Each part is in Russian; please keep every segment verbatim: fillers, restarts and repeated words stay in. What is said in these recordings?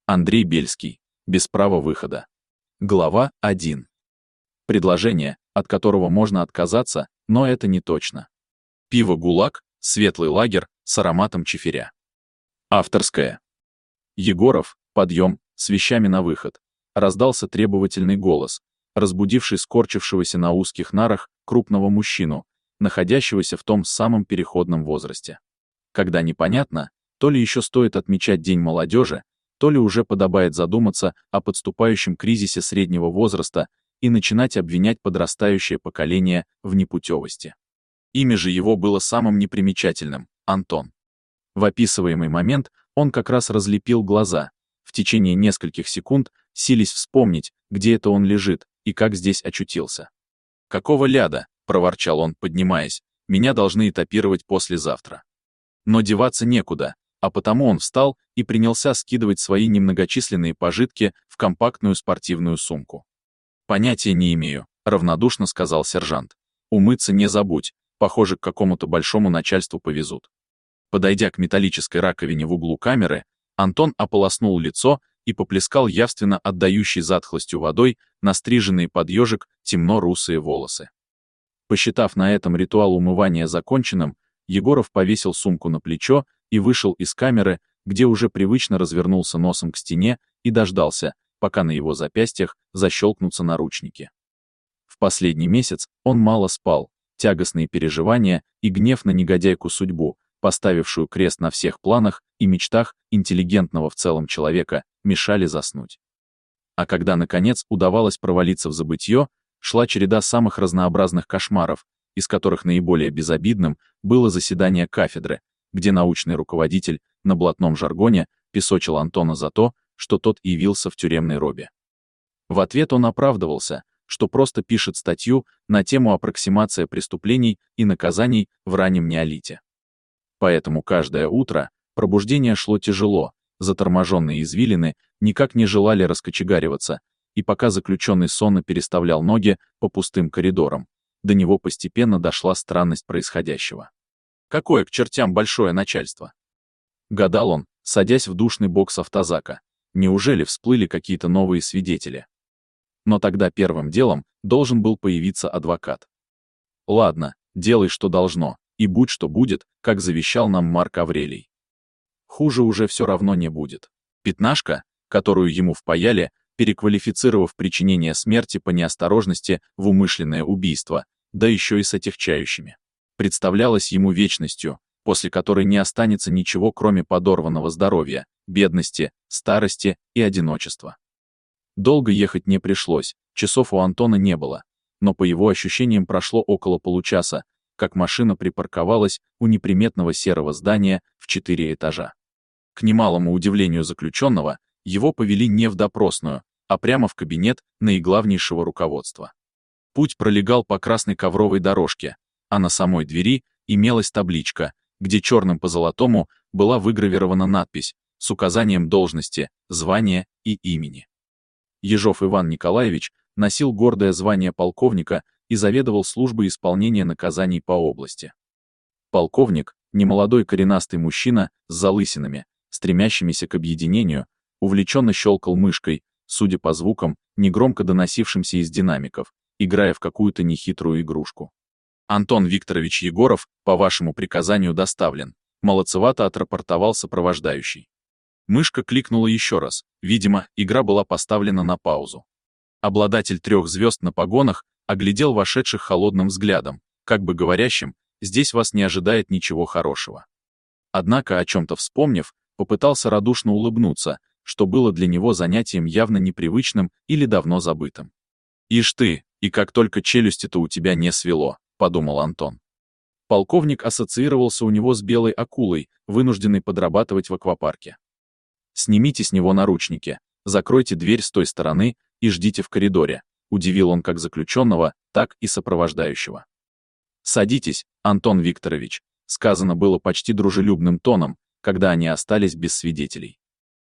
Андрей Бельский. Без права выхода. Глава один. Предложение, от которого можно отказаться, но это не точно. Пиво «ГУЛАГ», светлый лагерь с ароматом чифиря. Авторское. Егоров, подъем, с вещами на выход. Раздался требовательный голос, разбудивший скорчившегося на узких нарах крупного мужчину, находящегося в том самом переходном возрасте. Когда непонятно, то ли еще стоит отмечать День молодежи, то ли уже подобает задуматься о подступающем кризисе среднего возраста и начинать обвинять подрастающее поколение в непутевости. Имя же его было самым непримечательным — Антон. В описываемый момент он как раз разлепил глаза, в течение нескольких секунд сились вспомнить, где это он лежит и как здесь очутился. «Какого ляда?» — проворчал он, поднимаясь. «Меня должны этапировать послезавтра». Но деваться некуда, а потому он встал и принялся скидывать свои немногочисленные пожитки в компактную спортивную сумку. «Понятия не имею», — равнодушно сказал сержант. «Умыться не забудь, похоже, к какому-то большому начальству повезут». Подойдя к металлической раковине в углу камеры, Антон ополоснул лицо и поплескал явственно отдающей затхлостью водой настриженные под ежик темно-русые волосы. Посчитав на этом ритуал умывания законченным, Егоров повесил сумку на плечо и вышел из камеры, где уже привычно развернулся носом к стене и дождался, пока на его запястьях защелкнутся наручники. В последний месяц он мало спал, тягостные переживания и гнев на негодяйку судьбу, поставившую крест на всех планах и мечтах интеллигентного в целом человека, мешали заснуть. А когда, наконец, удавалось провалиться в забытье, шла череда самых разнообразных кошмаров, из которых наиболее безобидным было заседание кафедры, где научный руководитель на блатном жаргоне песочил Антона за то, что тот явился в тюремной робе. В ответ он оправдывался, что просто пишет статью на тему аппроксимация преступлений и наказаний в раннем неолите. Поэтому каждое утро пробуждение шло тяжело, заторможенные извилины никак не желали раскочегариваться, и пока заключенный сонно переставлял ноги по пустым коридорам, до него постепенно дошла странность происходящего. Какое к чертям большое начальство? Гадал он, садясь в душный бокс автозака. Неужели всплыли какие-то новые свидетели? Но тогда первым делом должен был появиться адвокат. Ладно, делай, что должно, и будь что будет, как завещал нам Марк Аврелий. Хуже уже все равно не будет. Пятнашка, которую ему впаяли, переквалифицировав причинение смерти по неосторожности в умышленное убийство, да еще и с отягчающими, представлялась ему вечностью, после которой не останется ничего, кроме подорванного здоровья, бедности, старости и одиночества. Долго ехать не пришлось, часов у Антона не было, но по его ощущениям прошло около получаса, как машина припарковалась у неприметного серого здания в четыре этажа. К немалому удивлению заключенного, его повели не в допросную, а прямо в кабинет наиглавнейшего руководства. Путь пролегал по красной ковровой дорожке, а на самой двери имелась табличка, где черным по золотому была выгравирована надпись с указанием должности, звания и имени. Ежов Иван Николаевич носил гордое звание полковника и заведовал службой исполнения наказаний по области. Полковник, немолодой коренастый мужчина с залысинами, стремящимися к объединению, увлеченно щелкал мышкой, судя по звукам, негромко доносившимся из динамиков, играя в какую-то нехитрую игрушку. «Антон Викторович Егоров, по вашему приказанию доставлен», молодцевато отрапортовал сопровождающий. Мышка кликнула еще раз, видимо, игра была поставлена на паузу. Обладатель трех звезд на погонах оглядел вошедших холодным взглядом, как бы говорящим, здесь вас не ожидает ничего хорошего. Однако, о чем-то вспомнив, попытался радушно улыбнуться, что было для него занятием явно непривычным или давно забытым. «Ишь ты, и как только челюсти-то у тебя не свело», — подумал Антон. Полковник ассоциировался у него с белой акулой, вынужденной подрабатывать в аквапарке. «Снимите с него наручники, закройте дверь с той стороны и ждите в коридоре», — удивил он как заключенного, так и сопровождающего. «Садитесь, Антон Викторович», — сказано было почти дружелюбным тоном, когда они остались без свидетелей.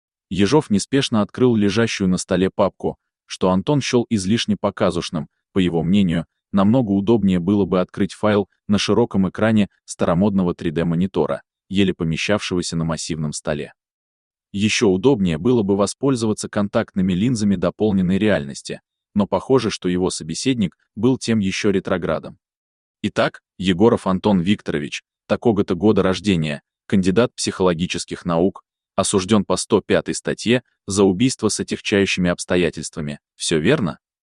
Ежов неспешно открыл лежащую на столе папку, что Антон счел излишне показушным, по его мнению, намного удобнее было бы открыть файл на широком экране старомодного три дэ монитора, еле помещавшегося на массивном столе. Еще удобнее было бы воспользоваться контактными линзами дополненной реальности, но похоже, что его собеседник был тем еще ретроградом. Итак, Егоров Антон Викторович, такого-то года рождения, кандидат психологических наук, осужден по сто пятой статье за убийство с отягчающими обстоятельствами. Все верно?